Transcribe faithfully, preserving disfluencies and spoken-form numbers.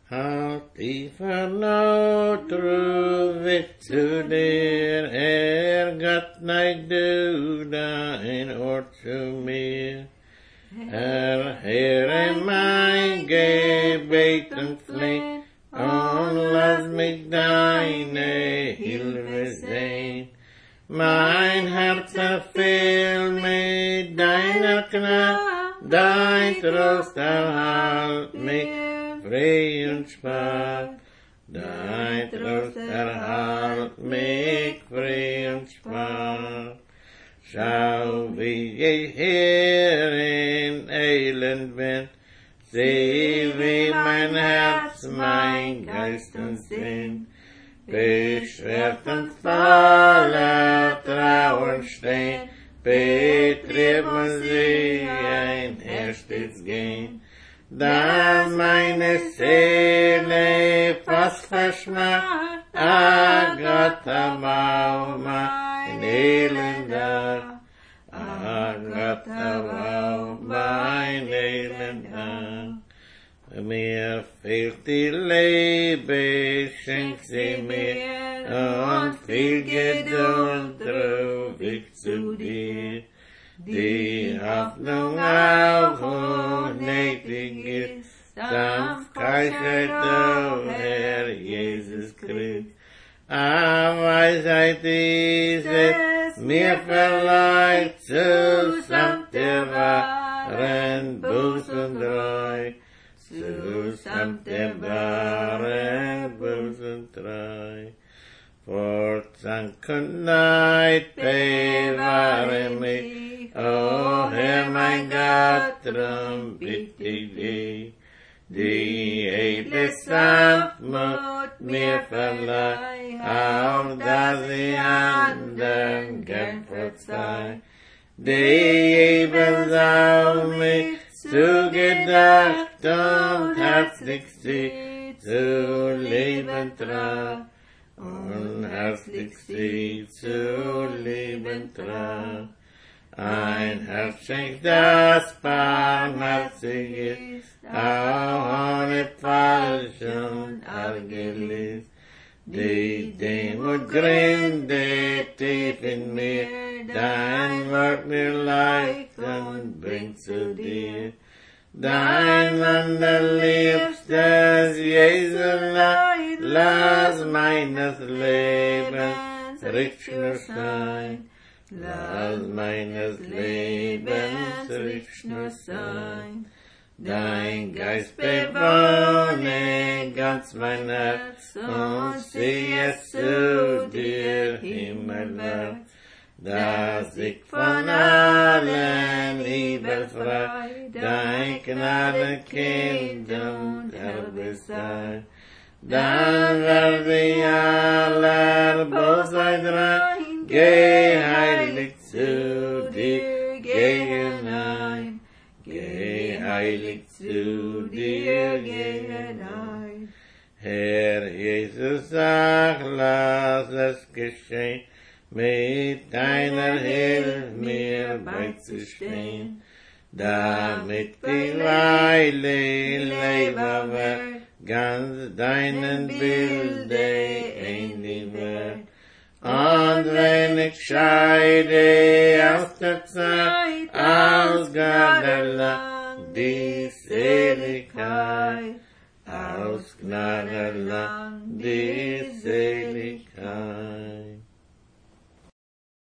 halt die verlautere zu dir, Herr Gott, neig du dein Ohr zu mir. Erhöre mein Gebet und Fleh, und lass mich deine Hilfe sehen. Mein Herz erfüllt mit deiner Gnade, dein Trost erhalt mich, frei und spart. Dein Trost erhalt mich, frei und spart. Schau, wie ich hier in Elend bin, sieh, wie mein Herz, mein Geist und Sinn, beschwert und voller Trauer stehen, betrieb und sie ein erstes Gehen, da meine Seele fast verschmacht, ah Gott, aber mein Elender, ah Gott, aber mein Elender. Mir fehlt die Liebe, schenk sie mir, und viel Geduld ruf ich zu dir. Die Hoffnung auf unendlich ist, Sanftkeit du, Herr Jesus Christ. Aber Weisheit ist es mir verleiht, zusamt der wahren Buß und Treu, zusamt der wahren Buß und Treu. Vor Zank und Neid bewahre mich, o Herr mein Gott, drum bitt ich dich. Die edle Sanftmut mir verleih, auf dass ich anderen gern verzeih. Die eben auf mich zugedacht und herzlich sie zu leben traf, und herzlich sie zu leben traf. Ein Herz schenkt, das barmherzig ist, auch ohne Falsch und Argelist. Die Demut gründet tief in mir, dein Wort mir leicht und bringt zu dir. Dein allerliebstes Jesu Leid, lass meines Lebens Richtschnur sein. Lass meines Lebens Richtschnur sein. Dein Geist bewohne ganz mein Herz, und zieh es zu dir himmelwärts, dass ich von allen Übel frei, dein Gnadenkind und Erbe sei. Dann werde ich aller Bosheit rein, geh heilig zu dir gegen ein, geh heilig zu dir gegen ein. Herr Jesus, sag, lass es geschehen, mit deiner Hilfe mir beizustehen, damit die Weile Leber wird, ganz deinen Bilde ähnlich wird. Und wenn ich scheide aus der Zeit, aus Gnadenland die Seligkeit, aus Gnadenland die Seligkeit.